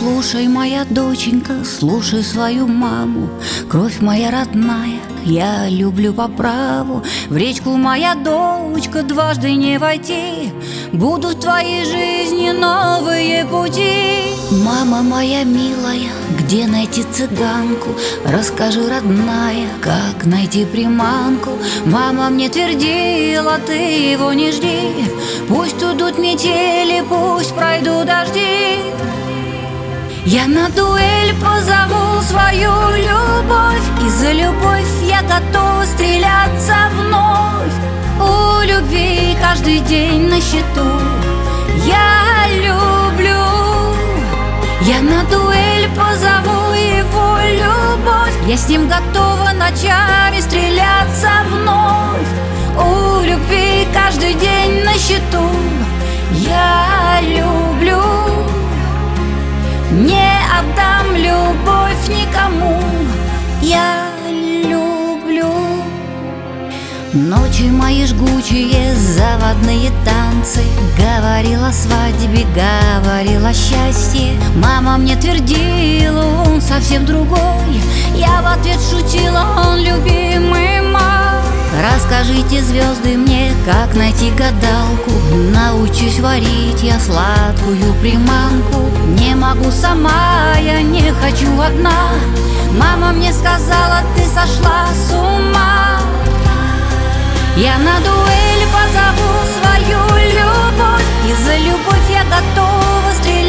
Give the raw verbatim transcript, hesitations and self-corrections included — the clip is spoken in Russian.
Слушай, моя доченька, слушай свою маму. Кровь моя родная, я люблю по праву. В речку, моя дочка, дважды не войти. Будут в твоей жизни новые пути. Мама моя милая, где найти цыганку? Расскажи, родная, как найти приманку? Мама мне твердила, ты его не жди. Пусть идут метели, пусть пройдут дожди. Я на дуэль позову свою любовь, и за любовь я готова стреляться вновь. У любви каждый день на счету. Я люблю. Я на дуэль позову его любовь. Я с ним готова ночами стреляться вновь. У любви каждый день на счету. Я люблю. Не отдам любовь никому. Я люблю. Ночи мои жгучие, заводные танцы. Говорила о свадьбе, говорила о счастье. Мама мне твердила, он совсем другой. Я в ответ шутила, он любимый мой. Расскажите, звезды, мне, как найти гадалку. Научусь варить я сладкую приманку. Не могу сама, я не хочу одна. Мама мне сказала, ты сошла с ума. Я на дуэль позову свою любовь, и за любовь я готова стрелять